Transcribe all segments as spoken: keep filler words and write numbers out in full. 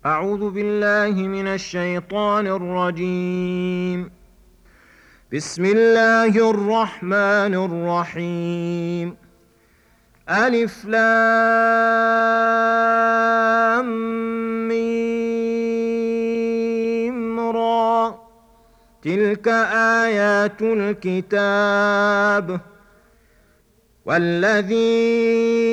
أعوذ بالله من الشيطان الرجيم. بسم الله الرحمن الرحيم. ألف لام ميم را، تلك آيات الكتاب والذي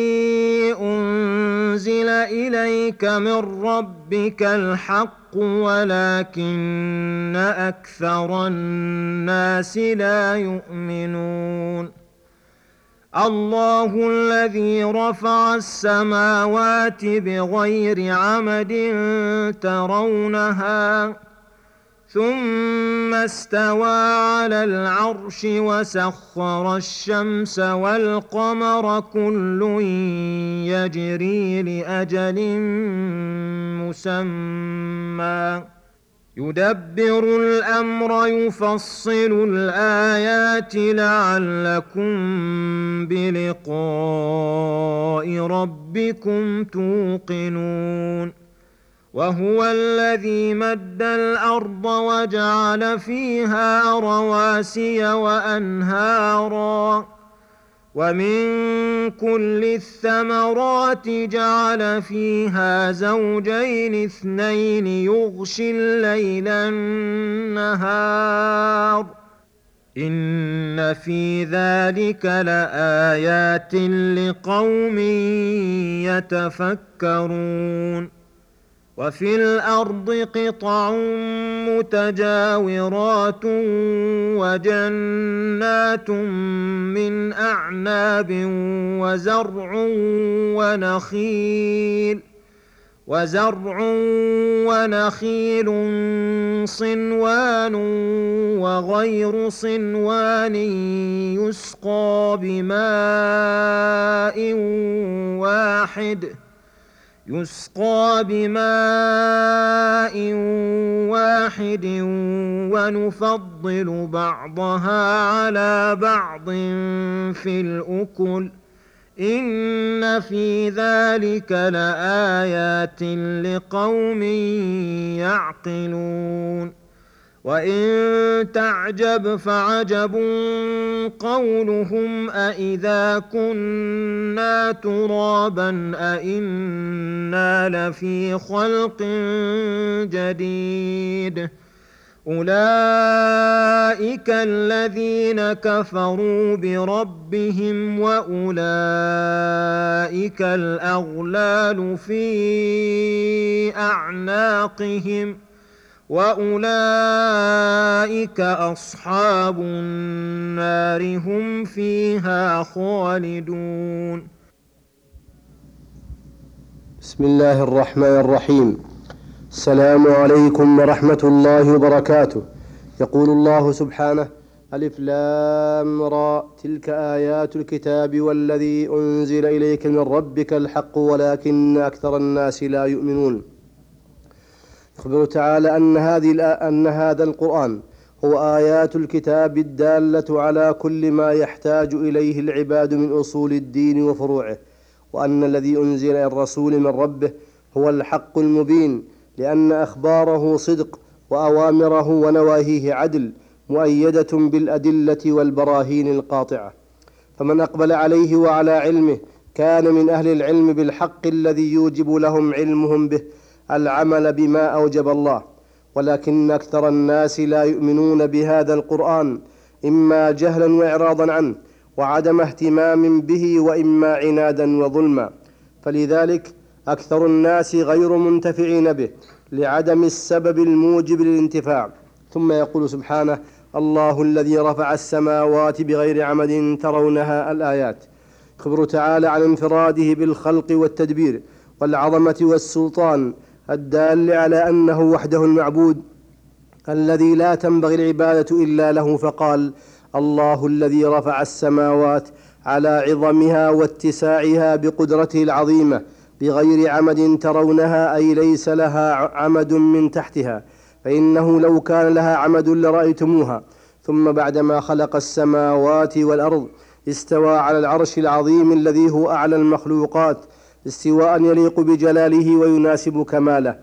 أنزل إليك من ربك الحق ولكن أكثر الناس لا يؤمنون. الله الذي رفع السماوات بغير عمد ترونها ثم استوى على العرش وسخر الشمس والقمر كل يجري لأجل مسمى يدبر الأمر يفصل الآيات لعلكم بلقاء ربكم توقنون. وهو الذي مد الأرض وجعل فيها رواسي وأنهارا ومن كل الثمرات جعل فيها زوجين اثنين يغشي الليل النهار إن في ذلك لآيات لقوم يتفكرون. وفي الأرض قطع متجاورات وجنات من أعناب وزرع ونخيل وزرع ونخيل صنوان وغير صنوان يسقى بماء واحد يسقى بماء واحد ونفضل بعضها على بعض في الأكل إن في ذلك لآيات لقوم يعقلون. وإن تعجب فعجب قولهم أإذا كنا ترابا أإنا لفي خلق جديد أولئك الذين كفروا بربهم وأولئك الأغلال في أعناقهم وأولئك أصحاب النار هم فيها خالدون. بسم الله الرحمن الرحيم. السلام عليكم ورحمة الله وبركاته. يقول الله سبحانه: ألف لام را، تلك آيات الكتاب والذي أنزل إليك من ربك الحق ولكن أكثر الناس لا يؤمنون. يخبر تعالى أن, هذه أن هذا القرآن هو آيات الكتاب الدالة على كل ما يحتاج إليه العباد من أصول الدين وفروعه، وأن الذي أنزل إلى الرسول من ربه هو الحق المبين، لأن أخباره صدق وأوامره ونواهيه عدل مؤيدة بالأدلة والبراهين القاطعة. فمن أقبل عليه وعلى علمه كان من أهل العلم بالحق الذي يوجب لهم علمهم به العمل بما أوجب الله، ولكن أكثر الناس لا يؤمنون بهذا القرآن، إما جهلا وإعراضا عنه وعدم اهتمام به، وإما عنادا وظلما. فلذلك أكثر الناس غير منتفعين به لعدم السبب الموجب للانتفاع. ثم يقول سبحانه: الله الذي رفع السماوات بغير عمد ترونها. الآيات يخبر تعالى عن انفراده بالخلق والتدبير والعظمة والسلطان الدال على أنه وحده المعبود الذي لا تنبغي العبادة إلا له، فقال: الله الذي رفع السماوات على عظمها واتساعها بقدرته العظيمة بغير عمد ترونها، أي ليس لها عمد من تحتها، فإنه لو كان لها عمد لرأيتموها. ثم بعدما خلق السماوات والأرض استوى على العرش العظيم الذي هو أعلى المخلوقات استواء يليق بجلاله ويناسب كماله.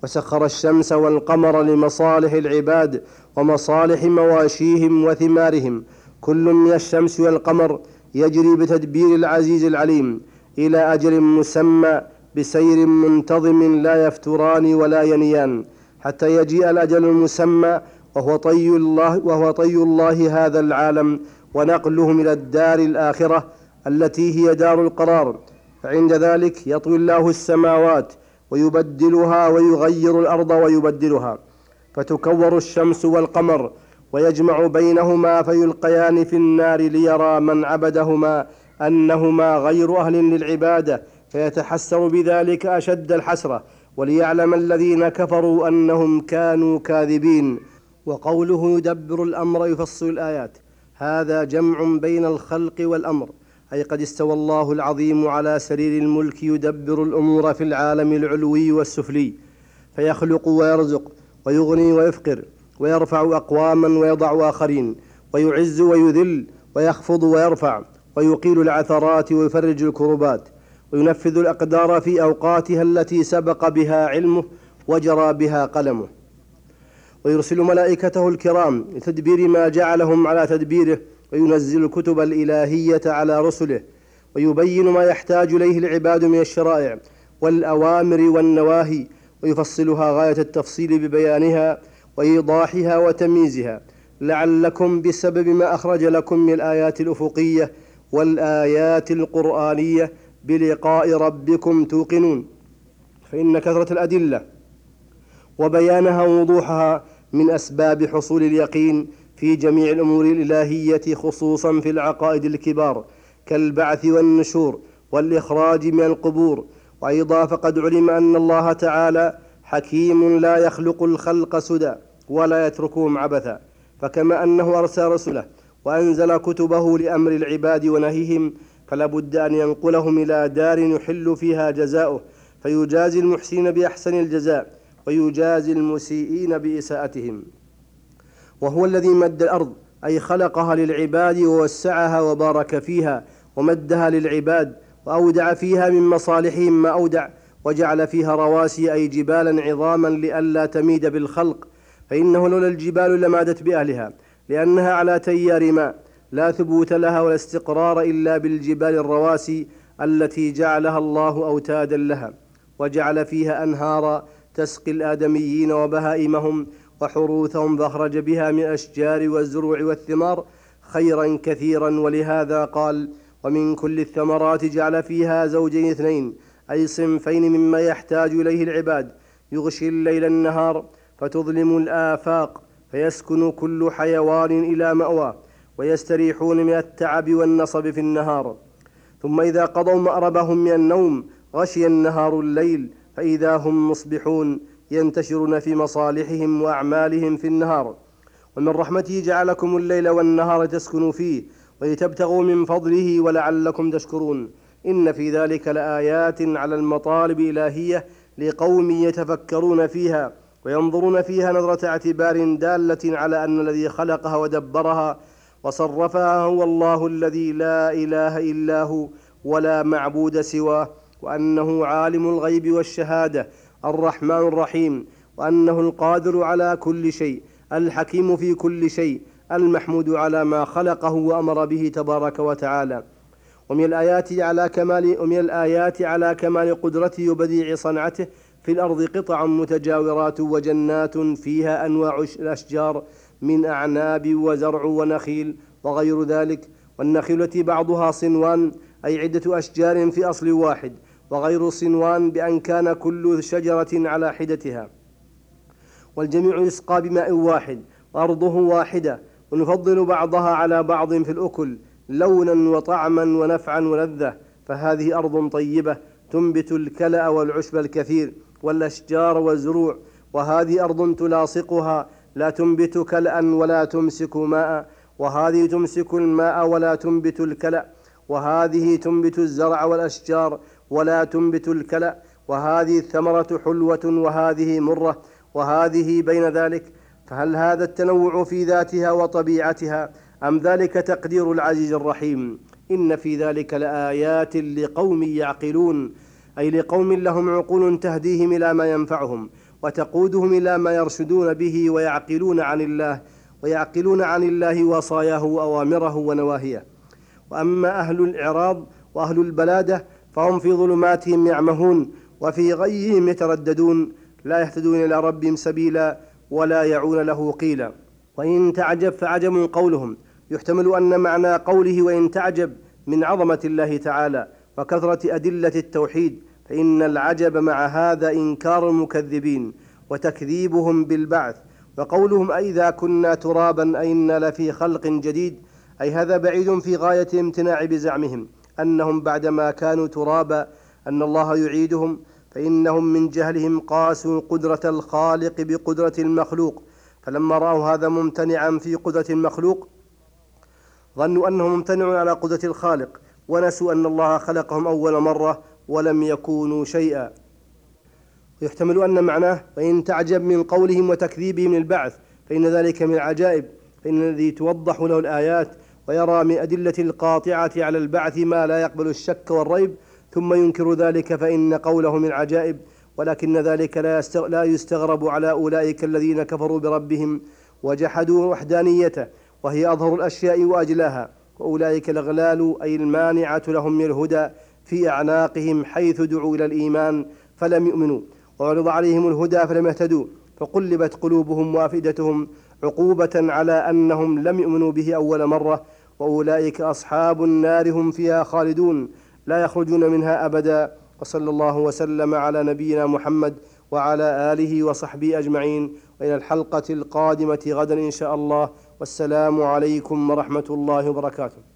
وسخر الشمس والقمر لمصالح العباد ومصالح مواشيهم وثمارهم، كل من الشمس والقمر يجري بتدبير العزيز العليم إلى أجل مسمى بسير منتظم لا يفتران ولا ينيان، حتى يجيء الأجل المسمى وهو طي الله, وهو طي الله هذا العالم ونقلهم إلى الدار الآخرة التي هي دار القرار. فعند ذلك يطوي الله السماوات ويبدلها ويغير الأرض ويبدلها، فتكور الشمس والقمر ويجمع بينهما فيلقيان في النار ليرى من عبدهما أنهما غير أهل للعبادة، فيتحسر بذلك أشد الحسرة، وليعلم الذين كفروا أنهم كانوا كاذبين. وقوله يدبر الأمر يفصل الآيات، هذا جمع بين الخلق والأمر، أي قد استوى الله العظيم على سرير الملك يدبر الأمور في العالم العلوي والسفلي، فيخلق ويرزق ويغني ويفقر ويرفع أقواما ويضع آخرين، ويعز ويذل ويخفض ويرفع، ويقيل العثرات ويفرج الكربات، وينفذ الأقدار في أوقاتها التي سبق بها علمه وجرى بها قلمه، ويرسل ملائكته الكرام لتدبير ما جعلهم على تدبيره، وينزل الكتب الإلهية على رسله، ويبين ما يحتاج إليه العباد من الشرائع والأوامر والنواهي، ويفصلها غاية التفصيل ببيانها وإيضاحها وتمييزها، لعلكم بسبب ما أخرج لكم من الآيات الأفقية والآيات القرآنية بلقاء ربكم توقنون. فإن كثرة الأدلة وبيانها ووضوحها من أسباب حصول اليقين في جميع الأمور الإلهية، خصوصا في العقائد الكبار كالبعث والنشور والإخراج من القبور. وأيضا فقد علم أن الله تعالى حكيم لا يخلق الخلق سدى ولا يتركهم عبثا، فكما أنه أرسل رسله وأنزل كتبه لأمر العباد ونهيهم، فلا بد أن ينقلهم إلى دار يحل فيها جزاؤه، فيجازي المحسنين بأحسن الجزاء ويجازي المسيئين بإساءتهم. وهو الذي مد الأرض، أي خلقها للعباد ووسعها وبارك فيها ومدها للعباد، وأودع فيها من مصالحهم ما أودع، وجعل فيها رواسي أي جبالا عظاما لئلا تميد بالخلق، فإنه لولا الجبال لمادت بأهلها، لأنها على تيار ماء لا ثبوت لها ولا استقرار إلا بالجبال الرواسي التي جعلها الله أوتادا لها، وجعل فيها أنهارا تسقي الآدميين وبهائمهم وحروثهم، فأخرج بها من الأشجار والزروع والثمار خيرا كثيرا. ولهذا قال: ومن كل الثمرات جعل فيها زوجين اثنين، أي صنفين مما يحتاج إليه العباد، يغشي الليل النهار فتظلم الآفاق، فيسكن كل حيوان إلى مأواه، ويستريحون من التعب والنصب في النهار. ثم إذا قضوا مأربهم من النوم غشي النهار الليل، فإذا هم مصبحون ينتشرون في مصالحهم وأعمالهم في النهار. ومن رحمته جعلكم الليل والنهار تسكنوا فيه ولتبتغوا من فضله ولعلكم تشكرون. إن في ذلك لآيات على المطالب الإلهية لقوم يتفكرون فيها وينظرون فيها نظرة اعتبار دالة على أن الذي خلقها ودبرها وصرفها هو الله الذي لا إله إلا هو ولا معبود سواه، وأنه عالم الغيب والشهادة الرحمن الرحيم، وأنه القادر على كل شيء الحكيم في كل شيء المحمود على ما خلقه وأمر به تبارك وتعالى. ومن الآيات على كمال ومن الآيات على كمال قدرته وبديع صنعته في الأرض قطع متجاورات وجنات فيها أنواع الأشجار من أعناب وزرع ونخيل وغير ذلك، والنخيل التي بعضها صنوان أي عدة أشجار في أصل واحد، وغير صنوان بأن كان كل شجرة على حدتها، والجميع يسقى بماء واحد وأرضه واحدة، ونفضل بعضها على بعض في الأكل لونا وطعما ونفعا ولذة. فهذه أرض طيبة تنبت الكلأ والعشب الكثير والأشجار والزروع، وهذه أرض تلاصقها لا تنبت كلأ ولا تمسك ماء، وهذه تمسك الماء ولا تنبت الكلأ، وهذه تنبت الزرع والأشجار ولا تنبت الكلأ، وهذه الثمرة حلوة وهذه مرة، وهذه بين ذلك. فهل هذا التنوع في ذاتها وطبيعتها أم ذلك تقدير العزيز الرحيم؟ إن في ذلك لآيات لقوم يعقلون، أي لقوم لهم عقول تهديهم إلى ما ينفعهم وتقودهم إلى ما يرشدون به ويعقلون عن الله ويعقلون عن الله وصاياه وأوامره ونواهيه. وأما أهل الإعراض وأهل البلادة فهم في ظلماتهم يعمهون وفي غيهم يترددون، لا يهتدون إلى ربهم سبيلا ولا يعون له قيلا. وإن تعجب فعجب قولهم، يحتمل أن معنى قوله وإن تعجب من عظمة الله تعالى وكثرة أدلة التوحيد، فإن العجب مع هذا إنكار المكذبين وتكذيبهم بالبعث. وقولهم أئذا كنا ترابا أئنا لفي خلق جديد، أي هذا بعيد في غاية الامتناع بزعمهم أنهم بعدما كانوا ترابا أن الله يعيدهم، فإنهم من جهلهم قاسوا قدرة الخالق بقدرة المخلوق، فلما رأوا هذا ممتنعا في قدرة المخلوق ظنوا أنه ممتنع على قدرة الخالق، ونسوا أن الله خلقهم أول مرة ولم يكونوا شيئا. ويحتمل أن معناه وإن تعجب من قولهم وتكذيبهم للبعث، فإن ذلك من العجائب، فإن الذي توضح له الآيات ويرى من أدلة القاطعة على البعث ما لا يقبل الشك والريب ثم ينكر ذلك، فإن قوله من العجائب. ولكن ذلك لا يستغرب على أولئك الذين كفروا بربهم وجحدوا وحدانيته، وهي أظهر الأشياء وأجلاها، وأولئك الأغلال أي المانعة لهم من الهدى في أعناقهم حيث دعوا إلى الإيمان فلم يؤمنوا، وعرض عليهم الهدى فلم يهتدوا، فقلبت قلوبهم وأفئدتهم عقوبة على أنهم لم يؤمنوا به أول مرة. وأولئك أصحاب النار هم فيها خالدون لا يخرجون منها أبدا. وصلى الله وسلم على نبينا محمد وعلى آله وصحبه أجمعين، وإلى الحلقة القادمة غدا إن شاء الله، والسلام عليكم ورحمة الله وبركاته.